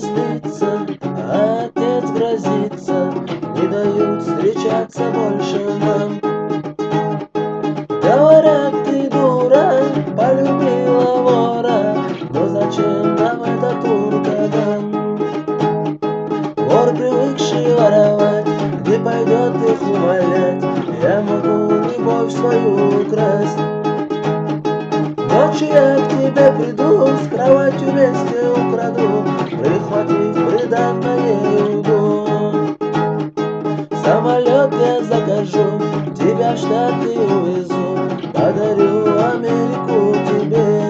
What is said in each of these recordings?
злится, а отец грозится, не дают встречаться больше нам. Говорят, ты дура, полюбила вора, но зачем нам этот ураган? Вор, привыкший воровать, где пойдет их умолять, я могу любовь свою украсть. Ночью я к тебе приду, с кроватью вместе украду, прихватив приданное уйду. Самолет я закажу, тебя в Штаты увезу, подарю Америку тебе.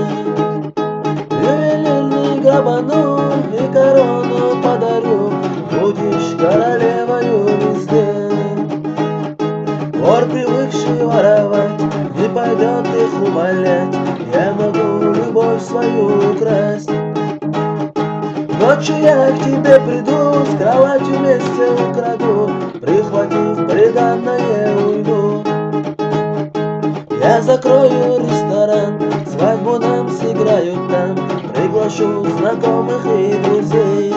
Ювелирный грабану и корону подарю, будешь королевою везде. Вор, привыкший воровать, не пойдет их умолять, я могу любовь свою украсть. Ночью я к тебе приду, с кроватью вместе украду, прихватив приданное уйду. Я закрою ресторан, свадьбу нам сыграют там, приглашу знакомых и друзей.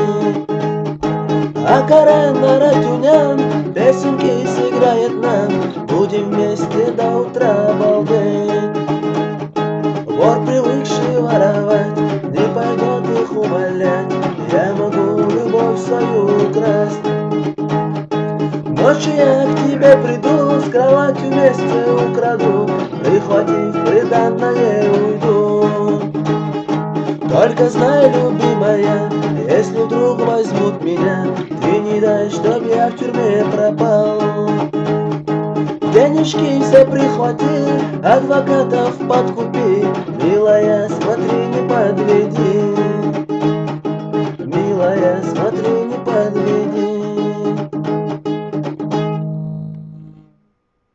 А Карен Аратюнян песенки сыграет нам, будем вместе до утра балдеть. Вор, привыкший воровать, не пойдет их умолять, я могу любовь свою украсть. Ночью я к тебе приду, с кроватью вместе украду, прихватив приданное уйду. Только знай, любимая, если вдруг возьмут меня, ты не дай, чтоб я в тюрьме пропал. Денежки все прихвати, адвокатов подкупи, милая, смотри, не подведи. Милая, смотри, не подведи.